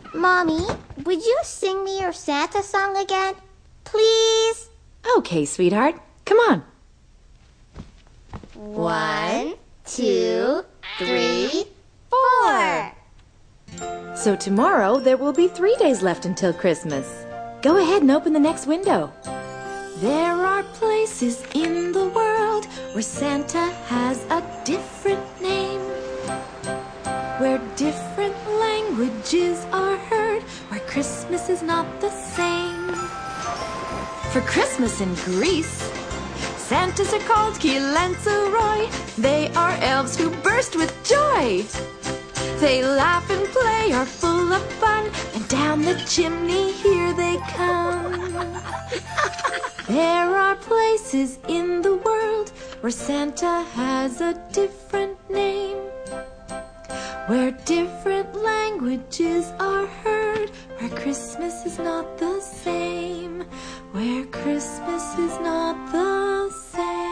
Mommy, would you sing me your Santa song again? Please? Okay, sweetheart. Come on. 1, 2, 3, 4. So tomorrow there will be 3 days left until Christmas. Go ahead and open the next window. There are places in the world where Santa has a different name, where different languages are heard, where Christmas is not the same. For Christmas in Greece, Santas are called Kilansaroi. They are elves who burst with joy. They laugh and play, are full of fun, and down the chimney here they come. There are places in the world where Santa has a different name, where different languages are heard, where Christmas is not the same, where Christmas is not the same.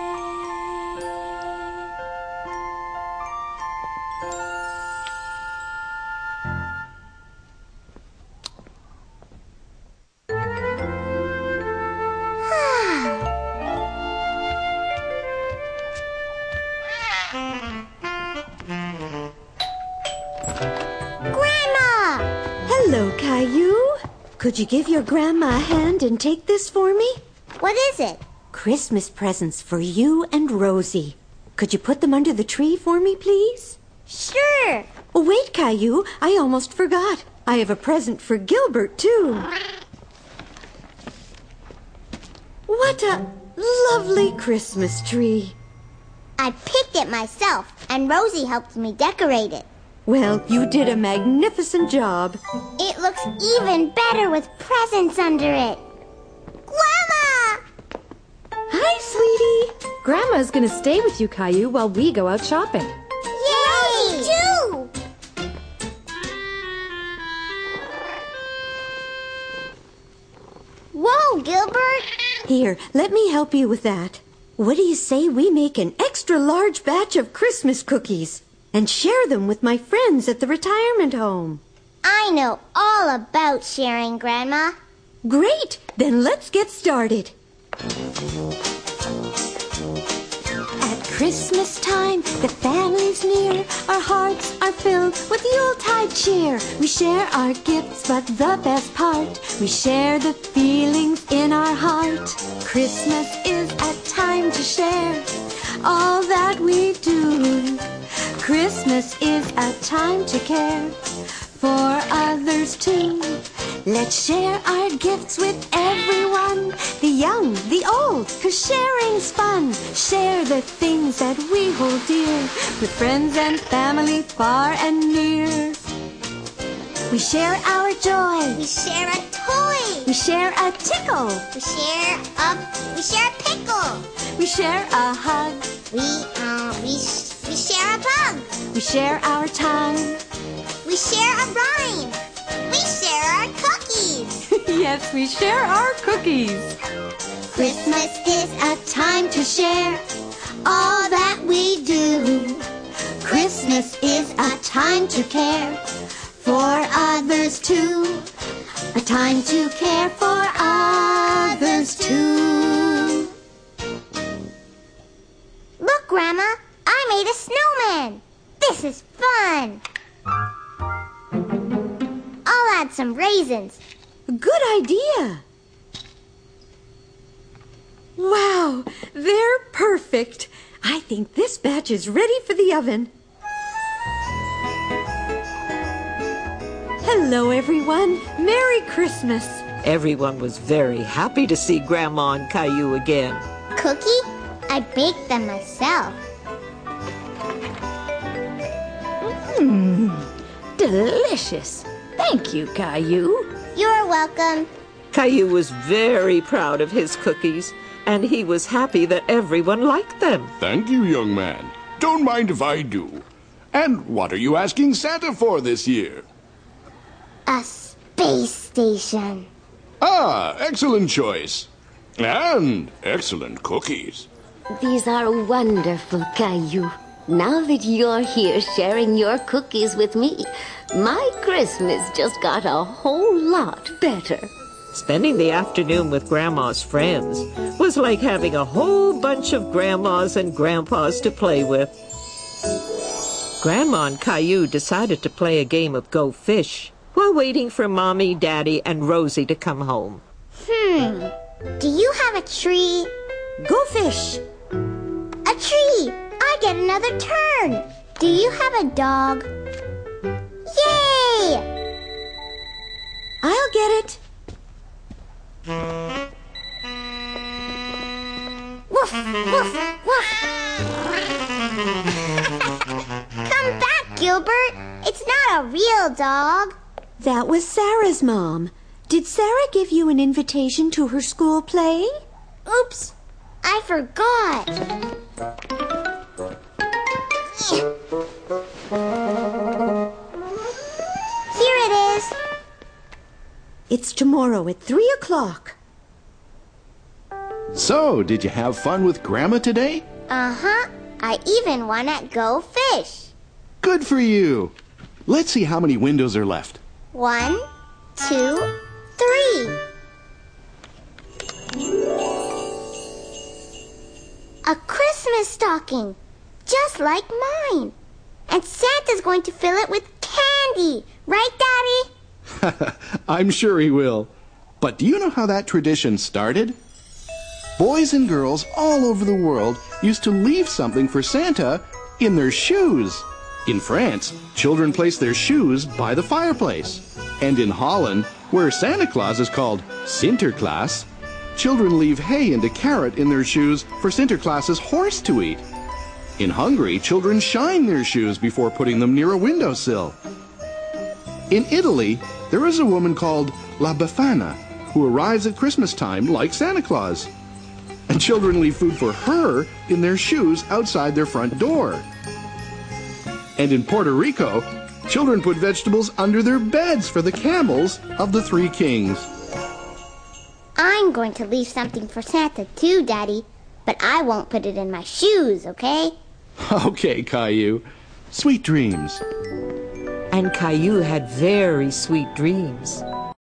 Grandma! Hello, Caillou. Could you give your grandma a hand and take this for me? What is it? Christmas presents for you and Rosie. Could you put them under the tree for me, please? Sure. Oh, wait, Caillou. I almost forgot. I have a present for Gilbert, too. What a lovely Christmas tree. I picked it myself, and Rosie helped me decorate it. Well, you did a magnificent job. It looks even better with presents under it. Grandma! Hi, sweetie. Grandma's gonna stay with you, Caillou, while we go out shopping. Yay! Me too! Whoa, Gilbert! Here, let me help you with that. What do you say we make an extra large batch of Christmas cookies and share them with my friends at the retirement home? I know all about sharing, Grandma. Great! Then let's get started. At Christmas time, the family's near. Our hearts are filled with Yuletide cheer. We share our gifts, but the best part, we share the feelings in our heart. Christmas is a time to share all that we do. Christmas is a time to care for others too. Let's share our gifts with everyone, the young, the old, 'cause sharing's fun. Share the things that we hold dear with friends and family far and near. We share our joy. We share a toy. We share a tickle. We share a pickle. We share a hug. We share a bug. We share our time. We share a rhyme. We share our cookies. Yes, we share our cookies. Christmas is A time to share all that we do. Christmas is a time to care for others too. A time to care for others too. Look, Grandma, I made a snowman. This is fun. I'll add some raisins. Good idea. Wow, they're perfect. I think this batch is ready for the oven. Hello, everyone. Merry Christmas. Everyone was very happy to see Grandma and Caillou again. Cookie? I baked them myself. Delicious. Thank you, Caillou. You're welcome. Caillou was very proud of his cookies, and he was happy that everyone liked them. Thank you, young man. Don't mind if I do. And what are you asking Santa for this year? A space station. Ah, excellent choice. And excellent cookies. These are wonderful, Caillou. Now that you're here sharing your cookies with me, my Christmas just got a whole lot better. Spending the afternoon with Grandma's friends was like having a whole bunch of grandmas and grandpas to play with. Grandma and Caillou decided to play a game of Go Fish while waiting for Mommy, Daddy, and Rosie to come home. Do you have a tree? Go fish. A tree! I get another turn. Do you have a dog? Yay! I'll get it. Woof, woof, woof. Come back, Gilbert. It's not a real dog. That was Sarah's mom. Did Sarah give you an invitation to her school play? Oops, I forgot. Here it is. It's tomorrow at 3 o'clock. So, did you have fun with Grandma today? Uh-huh. I even won at Go Fish. Good for you. Let's see how many windows are left. 1, 2, 3. A Christmas stocking, just like mine. And Santa's going to fill it with candy. Right, Daddy? I'm sure he will. But do you know how that tradition started? Boys and girls all over the world used to leave something for Santa in their shoes. In France, children place their shoes by the fireplace. And in Holland, where Santa Claus is called Sinterklaas, children leave hay and a carrot in their shoes for Sinterklaas's horse to eat. In Hungary, children shine their shoes before putting them near a windowsill. In Italy, there is a woman called La Befana who arrives at Christmas time like Santa Claus. And children leave food for her in their shoes outside their front door. And in Puerto Rico, children put vegetables under their beds for the camels of the three kings. I'm going to leave something for Santa too, Daddy. But I won't put it in my shoes, okay? Okay, Caillou. Sweet dreams. And Caillou had very sweet dreams.